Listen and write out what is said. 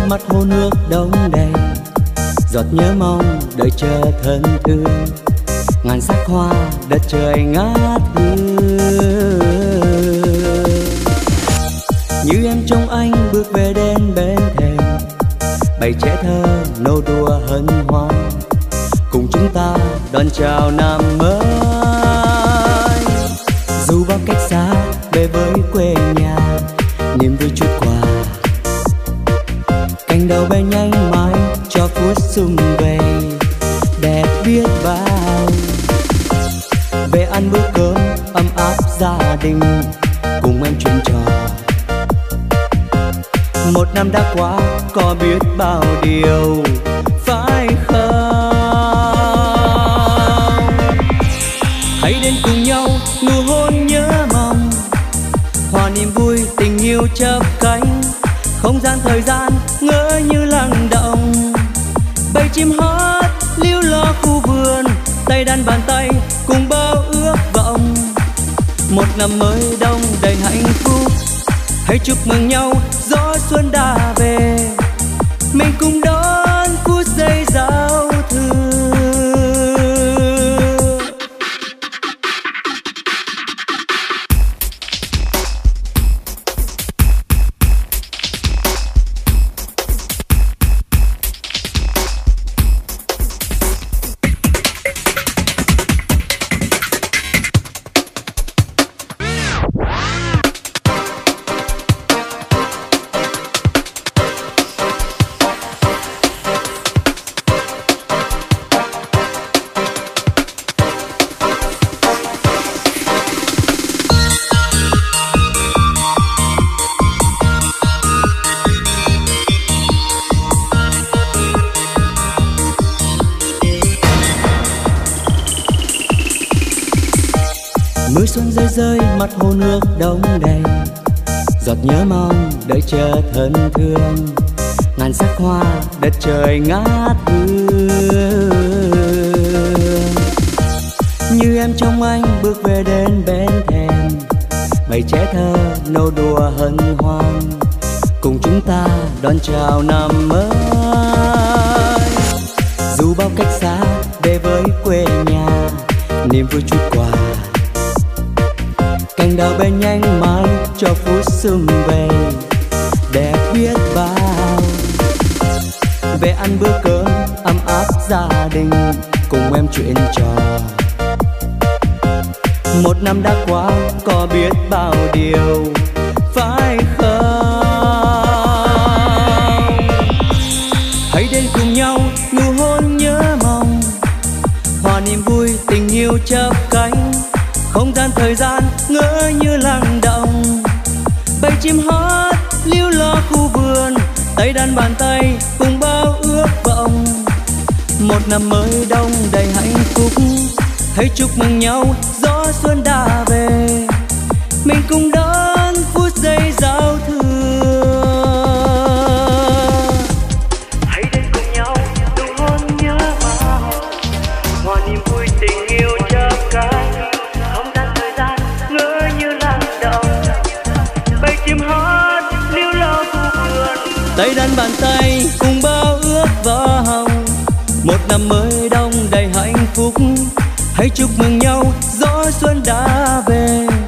mặt hồ nước đông đầy, giọt nhớ mong đợi chờ thân thương, ngàn sắc hoa đất trời ngát hương. Như em trông anh bước về đến bên thềm, bày trẻ thơ nô đùa hân hoan, cùng chúng ta đón chào năm mới. Dù bao cách xa về với quê nhà, niềm vui chút qua cành đào bay nhanh mãi cho phút sum vầy đẹp biết bao. Về ăn bữa cơm ấm áp gia đình, cùng em chuyện trò. Một năm đã qua có biết bao điều phải không? Hãy đến cùng nhau nụ hôn nhớ mong, hòa niềm vui tình yêu chớp cánh, không gian thời gian ngỡ như lắng động. Bầy chim hót líu lo khu vườn, tay đan bàn tay cùng bao ước vọng. Một năm mới đông đầy hạnh phúc, hãy chúc mừng nhau gió xuân đã về, mình cùng đón phút giây giao thừa. Mưa xuân rơi rơi mặt hồ nước đông đầy, giọt nhớ mong đợi chờ thân thương, ngàn sắc hoa đất trời ngát hương. Như em trông anh bước về đến bên thềm, bầy trẻ thơ nô đùa hân hoan, cùng chúng ta đón chào năm mới. Dù bao cách xa về với quê nhà, niềm vui chút qua cành đào bay nhanh mãi cho phút sum vầy đẹp biết bao. Về ăn bữa cơm ấm áp gia đình, cùng em chuyện trò. Một năm đã qua có biết bao điều phải không? Hãy đến cùng nhau nụ hôn nhớ mong, hòa niềm vui tình yêu chớp cánh, không gian thời gian ngỡ như lắng động. Bầy chim hót líu lo khu vườn, tay đan bàn tay cùng bao ước vọng. Một năm mới đông đầy hạnh phúc, hãy chúc mừng nhau gió xuân đã về, mình cùng đón phút giây giao thừa. Hãy đến cùng nhau nụ hôn nhớ mong, hòa niềm vui tình yêu chớp cánh, không gian thời gian ngỡ như lắng động. Bầy chim hót líu lo khu vườn, tay đan bàn tay cùng bao ước vọng. Một năm mới đông đầy hạnh phúc, hãy chúc mừng nhau gió xuân đã về,